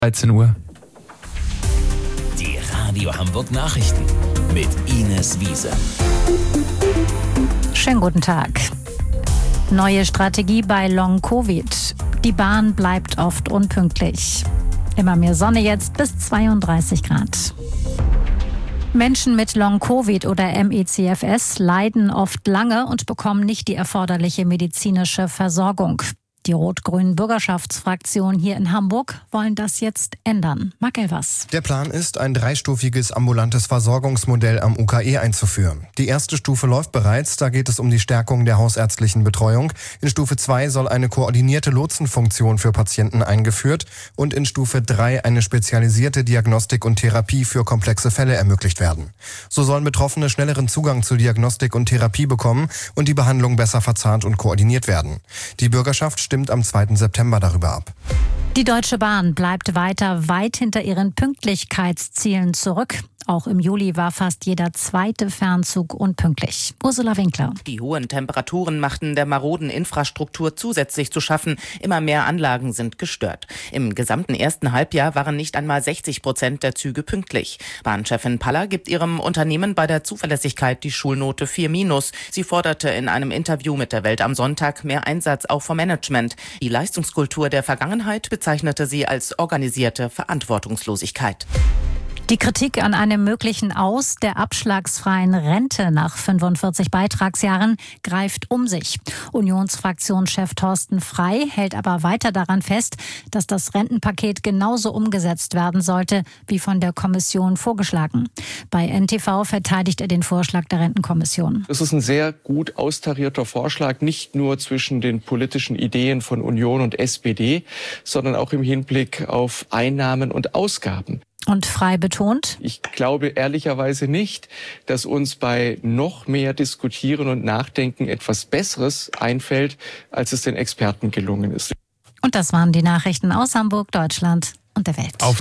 13 Uhr. Die Radio Hamburg Nachrichten mit Ines Wiese. Schönen guten Tag. Neue Strategie bei Long-Covid. Die Bahn bleibt oft unpünktlich. Immer mehr Sonne jetzt bis 32 Grad. Menschen mit Long-Covid oder ME/CFS leiden oft lange und bekommen nicht die erforderliche medizinische Versorgung. Die rot-grünen Bürgerschaftsfraktionen hier in Hamburg wollen das jetzt ändern. Marc Elvers. Der Plan ist, ein dreistufiges ambulantes Versorgungsmodell am UKE einzuführen. Die erste Stufe läuft bereits, da geht es um die Stärkung der hausärztlichen Betreuung. In Stufe 2 soll eine koordinierte Lotsenfunktion für Patienten eingeführt und in Stufe 3 eine spezialisierte Diagnostik und Therapie für komplexe Fälle ermöglicht werden. So sollen Betroffene schnelleren Zugang zu Diagnostik und Therapie bekommen und die Behandlung besser verzahnt und koordiniert werden. Die Bürgerschaft stimmt am 2. September darüber ab. Die Deutsche Bahn bleibt weiter weit hinter ihren Pünktlichkeitszielen zurück. Auch im Juli war fast jeder zweite Fernzug unpünktlich. Ursula Winkler. Die hohen Temperaturen machten der maroden Infrastruktur zusätzlich zu schaffen. Immer mehr Anlagen sind gestört. Im gesamten ersten Halbjahr waren nicht einmal 60% der Züge pünktlich. Bahnchefin Paller gibt ihrem Unternehmen bei der Zuverlässigkeit die Schulnote 4-. Sie forderte in einem Interview mit der Welt am Sonntag mehr Einsatz auch vom Management. Die Leistungskultur der Vergangenheit bezeichnete sie als organisierte Verantwortungslosigkeit. Die Kritik an einem möglichen Aus der abschlagsfreien Rente nach 45 Beitragsjahren greift um sich. Unionsfraktionschef Thorsten Frey hält aber weiter daran fest, dass das Rentenpaket genauso umgesetzt werden sollte, wie von der Kommission vorgeschlagen. Bei NTV verteidigt er den Vorschlag der Rentenkommission. Es ist ein sehr gut austarierter Vorschlag, nicht nur zwischen den politischen Ideen von Union und SPD, sondern auch im Hinblick auf Einnahmen und Ausgaben. Und Frey betont: Ich glaube ehrlicherweise nicht, dass uns bei noch mehr Diskutieren und Nachdenken etwas Besseres einfällt, als es den Experten gelungen ist. Und das waren die Nachrichten aus Hamburg, Deutschland und der Welt.